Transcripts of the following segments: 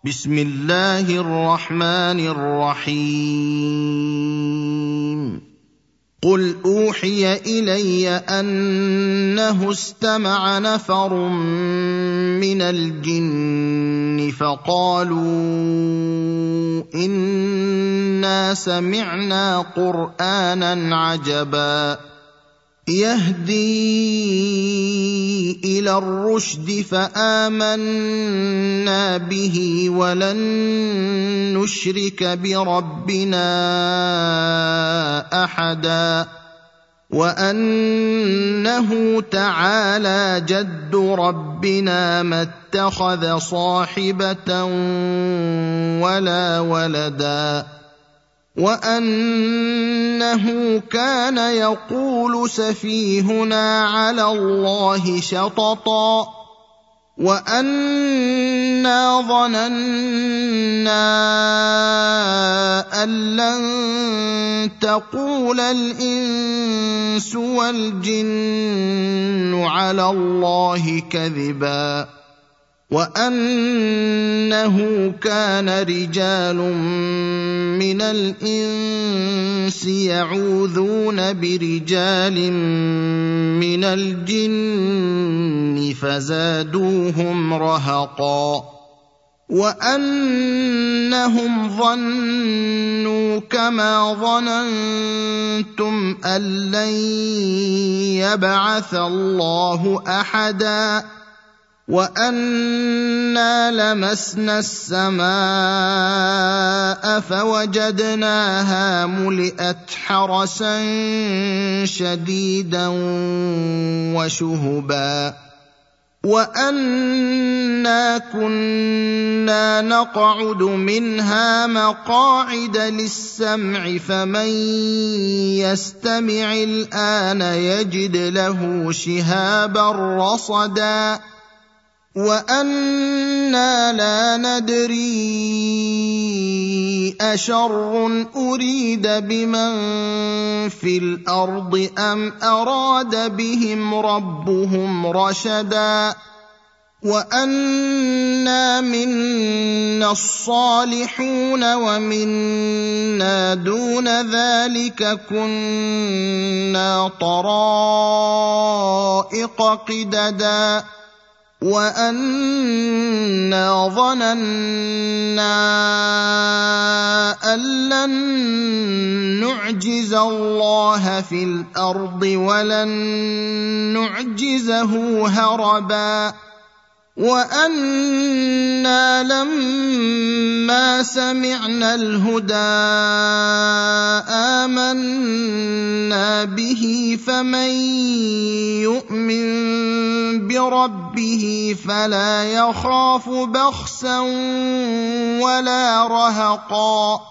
بسم الله الرحمن الرحيم. قل أوحي إلي أنه استمع نفر من الجن فقالوا إنا سمعنا قرآنا عجبا يهدي إلى الرشد فآمنا به ولن نشرك بربنا أحدا وأنه تعالى جد ربنا ما اتخذ صاحبة ولا ولدا وأنه كان يقول سفيهنا على الله شططا وأنا ظننا أن لن تقول الإنس والجن على الله كذبا وأنه كان رجال من الإنس يعوذون برجال من الجن فزادوهم رهقا وأنهم ظنوا كما ظننتم أن لن يبعث الله أحدا وأنا لمسنا السماء فوجدناها ملئت حرسا شديدا وشهبا وأنا كنا نقعد منها مقاعد للسمع فمن يستمع الآن يجد له شهابا رصدا وأنا لا ندري أشر أريد بمن في الأرض أم أراد بهم ربهم رشدا وأنا منا الصالحون ومنا دون ذلك كنا طرائق قددا وأنا ظننا أن لن نعجز الله في الأرض ولن نعجزه هربا وأنا لما سمعنا الهدى آمنا به فمن يؤمن بربه فلا يخاف بخسا ولا رهقا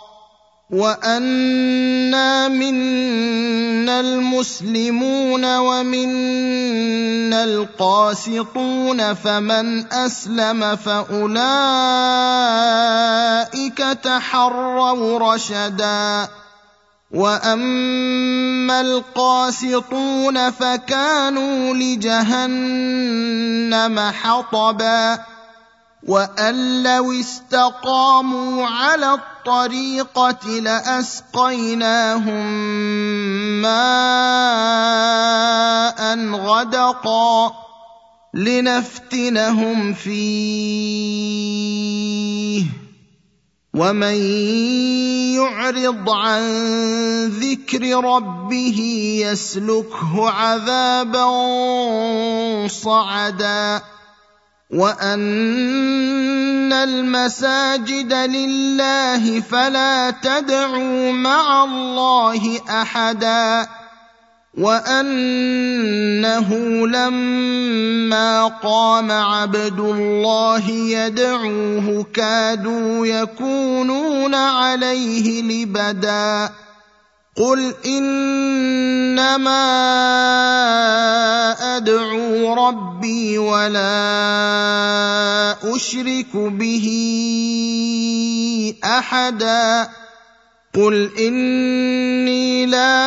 وأنا منا المسلمون ومنا القاسطون فمن أسلم فأولئك تحروا رشدا وأما القاسطون فكانوا لجهنم حطبا وأن لو استقاموا على الطريقة لأسقيناهم ماء غدقا لنفتنهم فيه ومن يعرض عن ذكر ربه يسلكه عذابا صعدا وأن المساجد لله فلا تدعوا مع الله أحدا وأنه لما قام عبد الله يدعوه كادوا يكونون عليه لبدا قل إنما أدعو ربي ولا أشرك به أحدا قل إني لا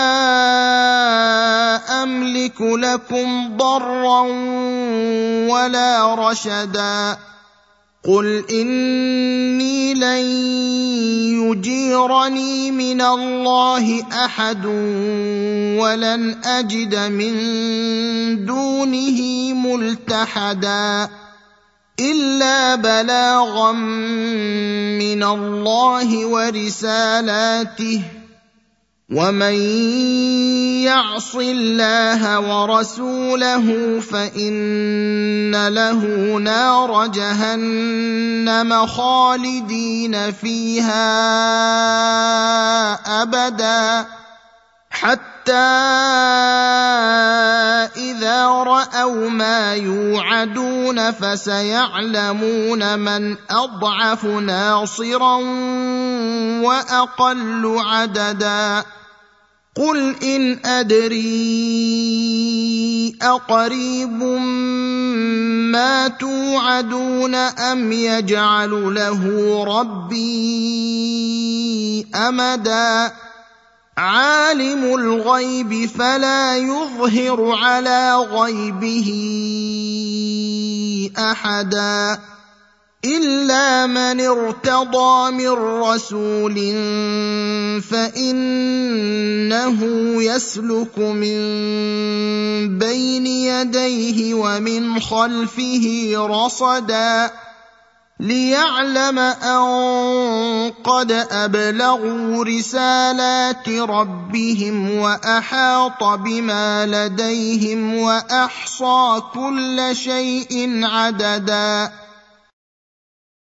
أملك لكم ضرا ولا رشدا قل إني لن يجيرني من الله أحد ولن أجد من دونه ملتحدا إلا بلاغا من الله ورسالاته ومن يعص الله ورسوله فإن له نار جهنم خالدين فيها أبدا حتى إذا رأوا ما يوعدون فسيعلمون من أضعف ناصرا وأقل عددا قل إن أدري أقريب ما توعدون أم يجعل له ربي أمدا عالم الغيب فلا يظهر على غيبه أحدا إلا من ارتضى من رسول فإنه يسلك من بين يديه ومن خلفه رصدا ليعلم أن قد أبلغوا رسالات ربهم وأحاط بما لديهم وأحصى كل شيء عددا